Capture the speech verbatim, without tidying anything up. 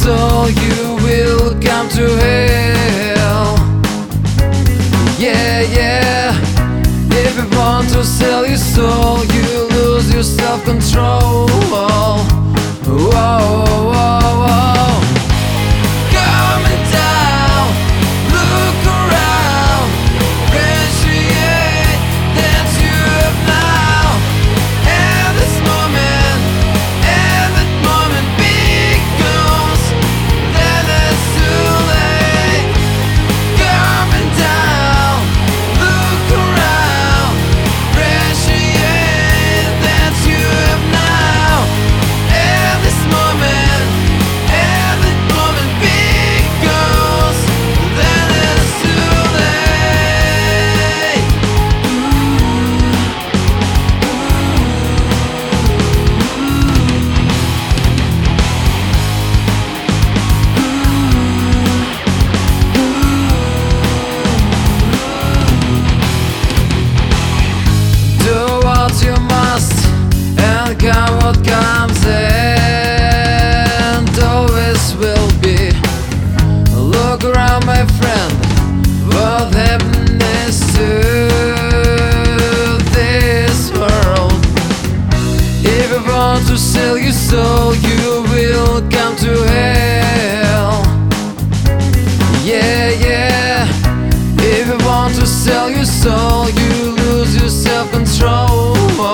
soul, you will come to hell. Yeah, yeah. If you want to sell your soul, you lose your self-control. Whoa, whoa, whoa. Coming down, look around, appreciate that you have now. And this moment, and that moment becomes, then it's too late. Coming down, look around, appreciate that you have now. And this moment, and that moment becomes, then it's too late. Do what you must and come what comes, and always will be. Look around, my friend, what happiness to this world. If you want to sell your soul, you will come to hell. Yeah, yeah. If you want to sell your soul, you lose your self-control.